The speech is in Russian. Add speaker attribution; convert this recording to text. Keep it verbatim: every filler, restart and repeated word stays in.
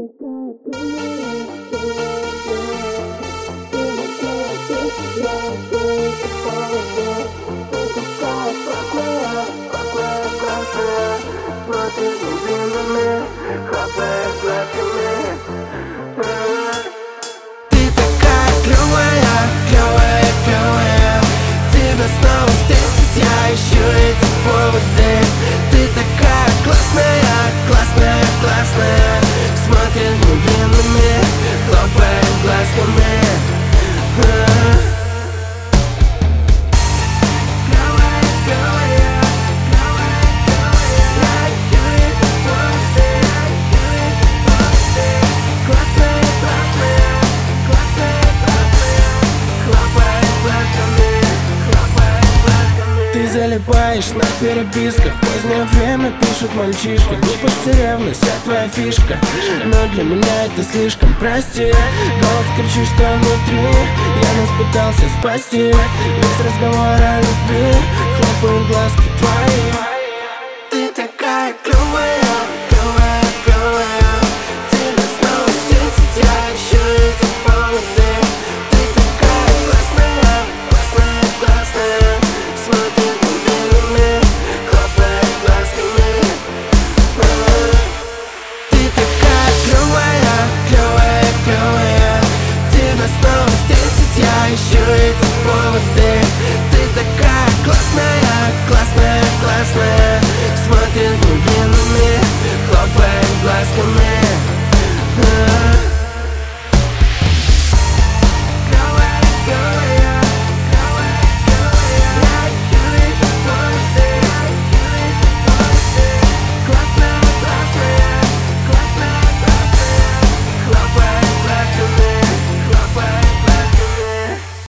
Speaker 1: такая клёвая, клёвая, клёвая. Тебя снова встретить, я ищу эти поводы. Ты такая классная, классная, классная. Смотрит мгновенными, хлопает глазками. Ты залипаешь на переписках, позднее время пишут мальчишка. Глупость и ревность, вся твоя фишка, но для меня это слишком, прости. Голос кричит, что внутри, я нас пытался спасти. Без разговора о любви, хлопают глазки твои. Ты такая клёвая, клёвая, клёвая. Тебя снова встретить, я ищу эти поводы. Ты такая классная, классная, классная. Смотри мгновенными, хлопает глазками. Ты такая клёвая, клёвая, клёвая. Тебя снова встретить, я ищу эти поводы. Ты такая классная, классная, классная. Смотрит мгновенными, хлопает глазками.